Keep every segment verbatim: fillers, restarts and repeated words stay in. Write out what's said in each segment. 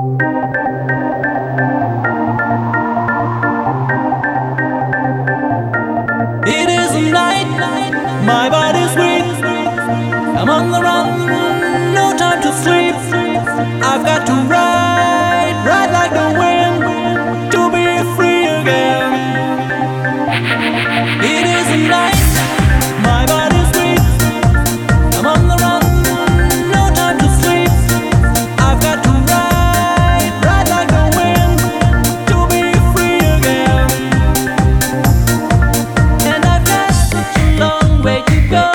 It is a night, my body's weak. I'm on the run, no time to sleep. I've got to ride, ride like the wind, to be free again. It is a night, my body's weak. I'm on the run, no time to sleep. I've got to ride, ride like the wind, to be free again. And I've got such a long way to go.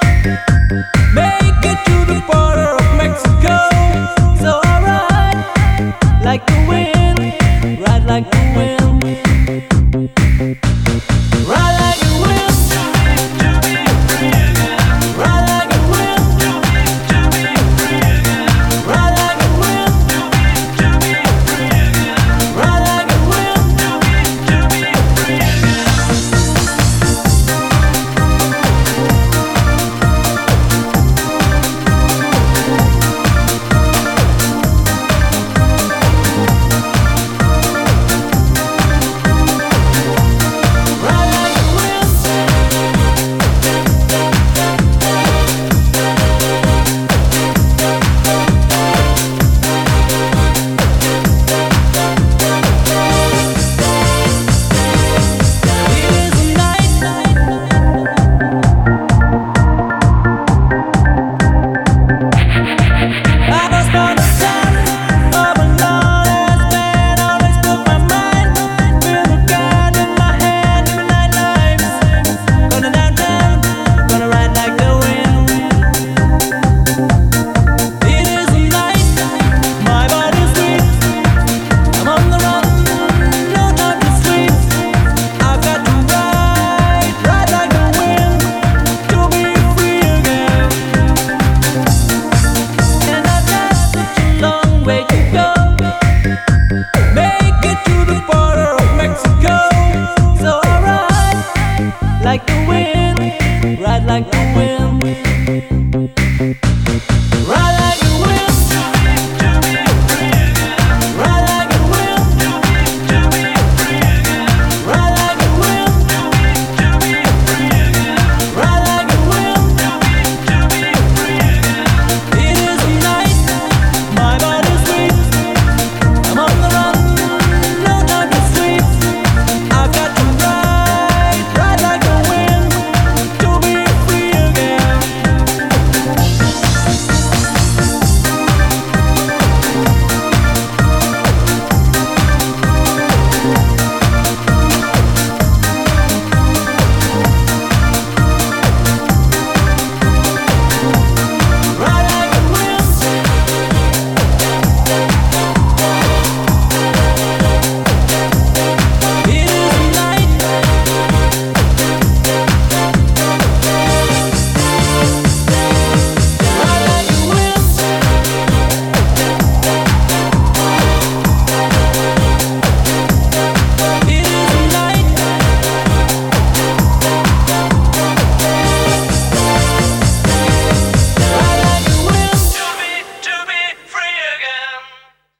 Make it to the border of Mexico. So I ride like the wind, ride like the wind, ride like the wind, to be free again. Ride like the wind, to be free again. Ride like the wind, to be free again. Ride like the wind, to be free again. Wait.